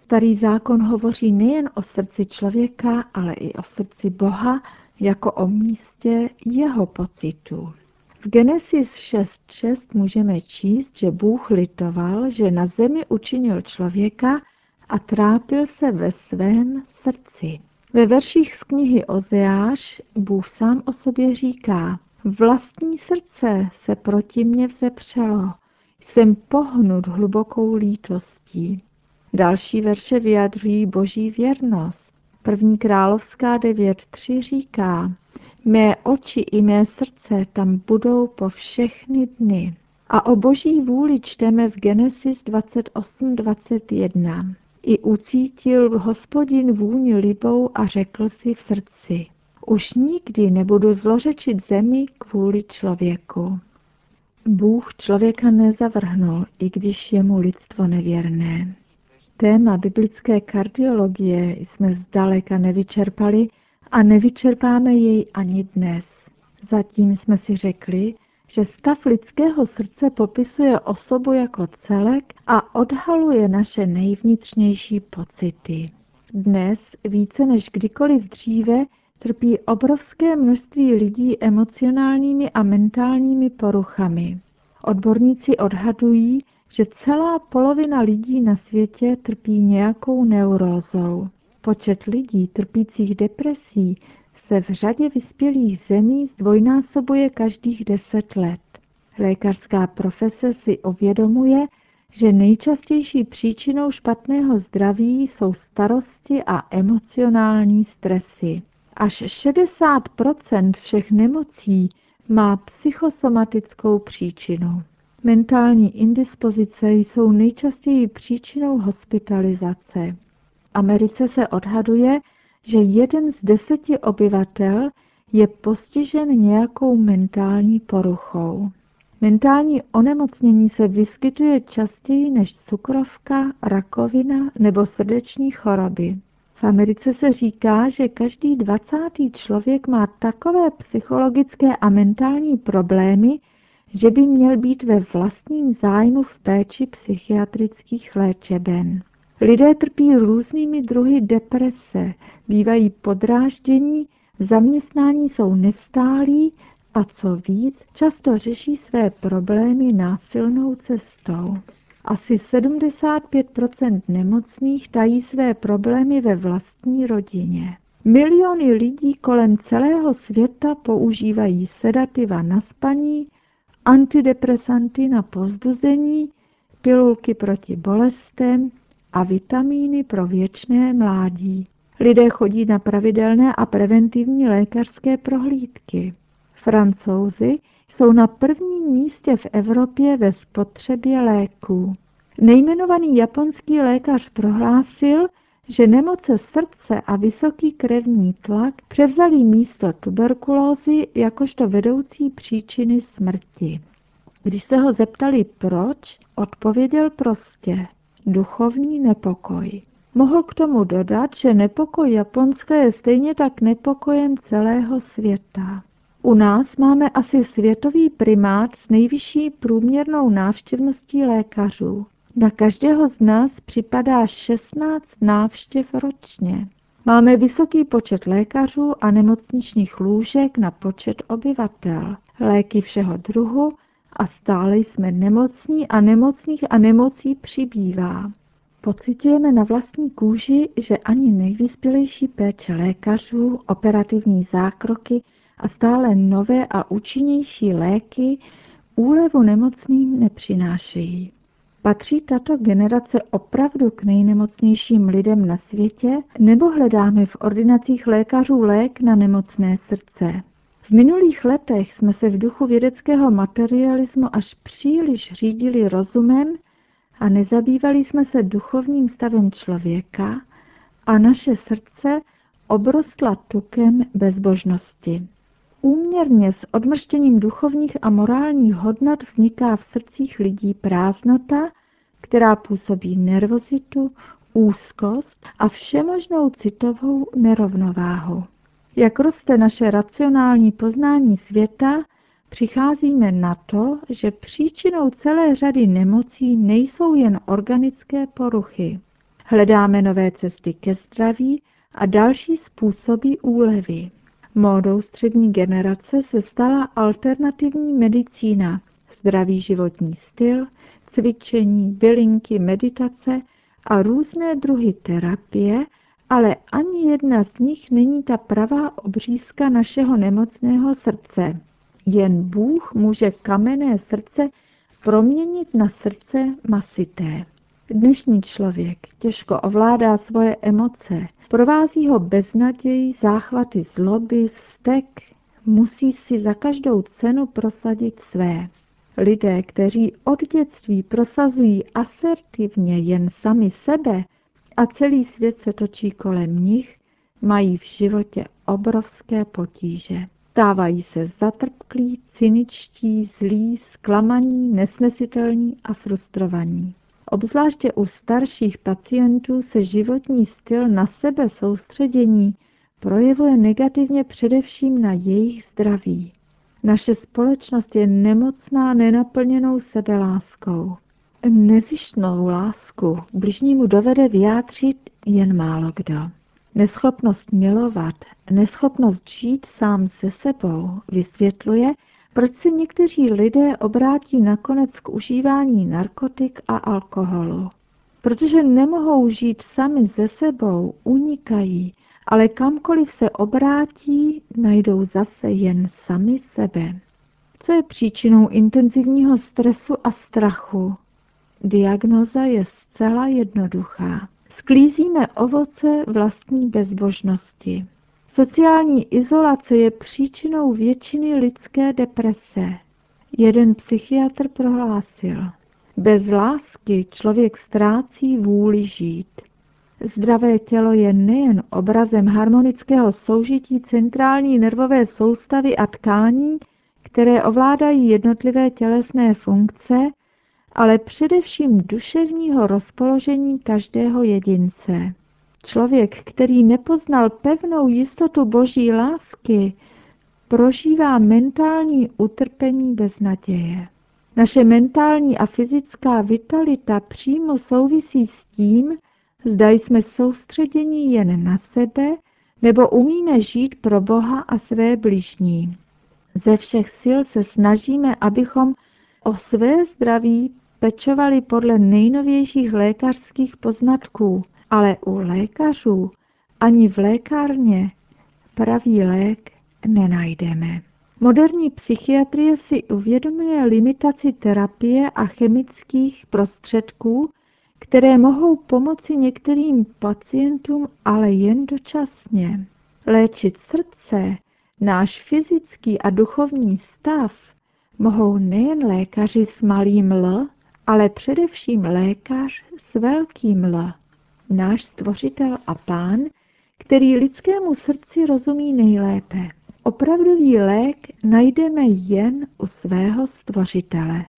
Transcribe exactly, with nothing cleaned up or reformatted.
Starý zákon hovoří nejen o srdci člověka, ale i o srdci Boha jako o místě jeho pocitů. V Genesis šest šest můžeme číst, že Bůh litoval, že na zemi učinil člověka a trápil se ve svém srdci. Ve verších z knihy Ozeáš Bůh sám o sobě říká: Vlastní srdce se proti mně vzepřelo, jsem pohnut hlubokou lítostí. Další verše vyjadřují Boží věrnost. První královská devět tři říká: Mé oči i mé srdce tam budou po všechny dny. A o Boží vůli čteme v Genesis dvacet osm dvacet jedna. I ucítil Hospodin vůni libou a řekl si v srdci: Už nikdy nebudu zlořečit zemi kvůli člověku. Bůh člověka nezavrhnul, i když je mu lidstvo nevěrné. Téma biblické kardiologie jsme zdaleka nevyčerpali a nevyčerpáme jej ani dnes. Zatím jsme si řekli, že stav lidského srdce popisuje osobu jako celek a odhaluje naše nejvnitřnější pocity. Dnes více než kdykoliv dříve trpí obrovské množství lidí emocionálními a mentálními poruchami. Odborníci odhadují, že celá polovina lidí na světě trpí nějakou neurózou. Počet lidí trpících depresí se v řadě vyspělých zemí zdvojnásobuje každých deset let. Lékařská profese si uvědomuje, že nejčastější příčinou špatného zdraví jsou starosti a emocionální stresy. Až šedesát procent všech nemocí má psychosomatickou příčinu. Mentální indispozice jsou nejčastěji příčinou hospitalizace. V Americe se odhaduje, že jeden z deseti obyvatel je postižen nějakou mentální poruchou. Mentální onemocnění se vyskytuje častěji než cukrovka, rakovina nebo srdeční choroby. V Americe se říká, že každý dvacátý člověk má takové psychologické a mentální problémy, že by měl být ve vlastním zájmu v péči psychiatrických léčeben. Lidé trpí různými druhy deprese, bývají podráždění, v zaměstnání jsou nestálí a co víc, často řeší své problémy násilnou cestou. Asi sedmdesát pět procent nemocných tají své problémy ve vlastní rodině. Miliony lidí kolem celého světa používají sedativa na spaní, antidepresanty na povzbuzení, pilulky proti bolestem a vitamíny pro věčné mládí. Lidé chodí na pravidelné a preventivní lékařské prohlídky. Francouzi jsou na prvním místě v Evropě ve spotřebě léků. Nejmenovaný japonský lékař prohlásil, že nemoce srdce a vysoký krevní tlak převzaly místo tuberkulózy jakožto vedoucí příčiny smrti. Když se ho zeptali proč, odpověděl prostě: duchovní nepokoj. Mohl k tomu dodat, že nepokoj Japonska je stejně tak nepokojem celého světa. U nás máme asi světový primát s nejvyšší průměrnou návštěvností lékařů. Na každého z nás připadá šestnáct návštěv ročně. Máme vysoký počet lékařů a nemocničních lůžek na počet obyvatel, léky všeho druhu a stále jsme nemocní a nemocných a nemocí přibývá. Pociťujeme na vlastní kůži, že ani nejvyspělejší péče lékařů, operativní zákroky a stále nové a účinnější léky úlevu nemocným nepřinášejí. Patří tato generace opravdu k nejnemocnějším lidem na světě, nebo hledáme v ordinacích lékařů lék na nemocné srdce? V minulých letech jsme se v duchu vědeckého materialismu až příliš řídili rozumem a nezabývali jsme se duchovním stavem člověka a naše srdce obrostla tukem bezbožnosti. Úměrně s odmrštěním duchovních a morálních hodnot vzniká v srdcích lidí prázdnota, která působí nervozitu, úzkost a všemožnou citovou nerovnováhu. Jak roste naše racionální poznání světa, přicházíme na to, že příčinou celé řady nemocí nejsou jen organické poruchy. Hledáme nové cesty ke zdraví a další způsoby úlevy. Módou střední generace se stala alternativní medicína, zdravý životní styl, cvičení, bylinky, meditace a různé druhy terapie, ale ani jedna z nich není ta pravá obřízka našeho nemocného srdce. Jen Bůh může kamenné srdce proměnit na srdce masité. Dnešní člověk těžko ovládá svoje emoce, provází ho beznaděj, záchvaty zloby, vztek, musí si za každou cenu prosadit své. Lidé, kteří od dětství prosazují asertivně jen sami sebe a celý svět se točí kolem nich, mají v životě obrovské potíže. Stávají se zatrpklí, cyničtí, zlí, zklamaní, nesnesitelní a frustrovaní. Obzvláště u starších pacientů se životní styl na sebe soustředění projevuje negativně především na jejich zdraví. Naše společnost je nemocná nenaplněnou sebeláskou. Nezištnou lásku bližnímu dovede vyjádřit jen málo kdo. Neschopnost milovat, neschopnost žít sám se sebou vysvětluje, proč se někteří lidé obrátí nakonec k užívání narkotik a alkoholu. Protože nemohou žít sami se sebou, unikají, ale kamkoliv se obrátí, najdou zase jen sami sebe. Co je příčinou intenzivního stresu a strachu? Diagnóza je zcela jednoduchá. Sklízíme ovoce vlastní bezbožnosti. Sociální izolace je příčinou většiny lidské deprese. Jeden psychiatr prohlásil: bez lásky člověk ztrácí vůli žít. Zdravé tělo je nejen obrazem harmonického soužití centrální nervové soustavy a tkání, které ovládají jednotlivé tělesné funkce, ale především duševního rozpoložení každého jedince. Člověk, který nepoznal pevnou jistotu Boží lásky, prožívá mentální utrpení bez naděje. Naše mentální a fyzická vitalita přímo souvisí s tím, zda jsme soustředěni jen na sebe, nebo umíme žít pro Boha a své bližní. Ze všech sil se snažíme, abychom o své zdraví pečovali podle nejnovějších lékařských poznatků, ale u lékařů ani v lékárně pravý lék nenajdeme. Moderní psychiatrie si uvědomuje limitaci terapie a chemických prostředků, které mohou pomoci některým pacientům, ale jen dočasně. Léčit srdce, náš fyzický a duchovní stav, mohou nejen lékaři s malým L, ale především lékař s velkým L, náš Stvořitel a Pán, který lidskému srdci rozumí nejlépe. Opravdový lék najdeme jen u svého Stvořitele.